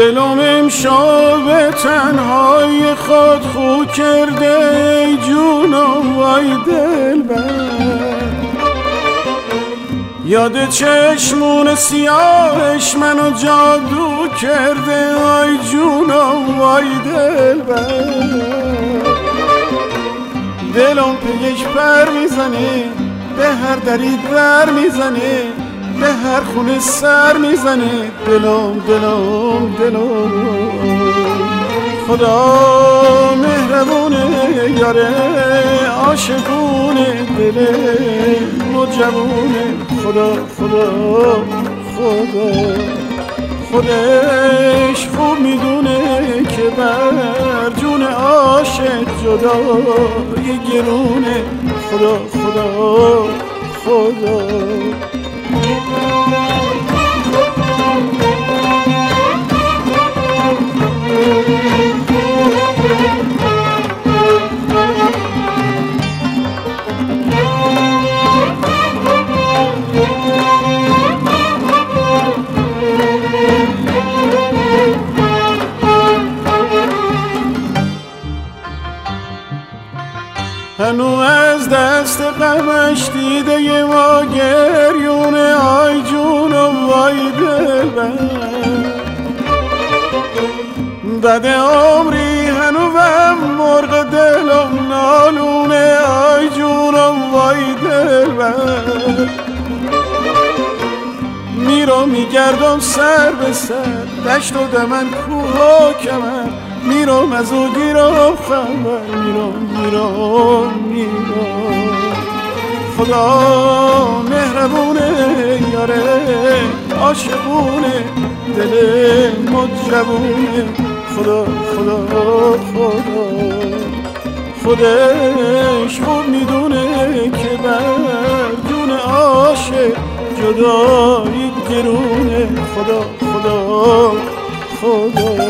دلم امشب تنهای خود خو کرده ای جونم وای دلبر. یاد چشمون سیاهش منو جادو کرده ای جونم وای دلبر. دلم پیش پر میزنه به هر دری در میزنه به هر خونه سر میزنه دلم دلم دلم. خدا مهربونه یاره عاشقونه دل مجبونه. خدا خدا خدا خودش خوب میدونه که بر جون عاشق جدای گرونه. خدا خدا خدا. هنو از دست غمش دیده یه ما گریونه آی جونم وای دلبر. بعد عمری هنو و مرغ دلم نالونه آی جونم وای دلبر. میرم میگردم سر به سر دشت و دمن کوه و کمر. میرم از او گیرم خبر میرم خدا مهربونه یاره عاشقونه دل مجبونه. خدا خدا خدا خودش خوب میدونه که بر جون عاشق جدایی گرونه. خدا خدا خدا.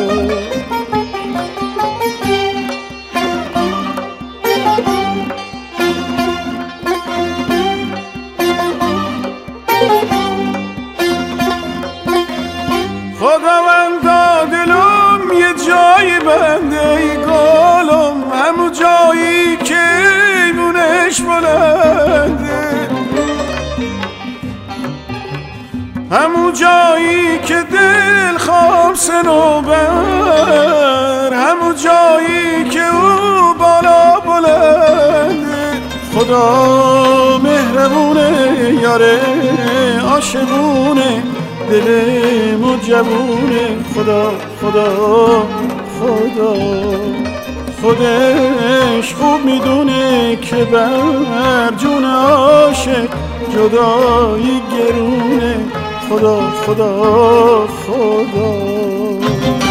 خداوندا دلم یه جایی بنده ای گلم همون جایی که ایمونش بلنده. همون جایی که دل خواب سنوبر همون جایی که او بالا بلنده. خدا مهربونه یاره عاشقونه دل مجبونه. خدا خدا خدا خودش خوب میدونه که بر جون عاشق جدایی گرونه. خدا خدا خدا.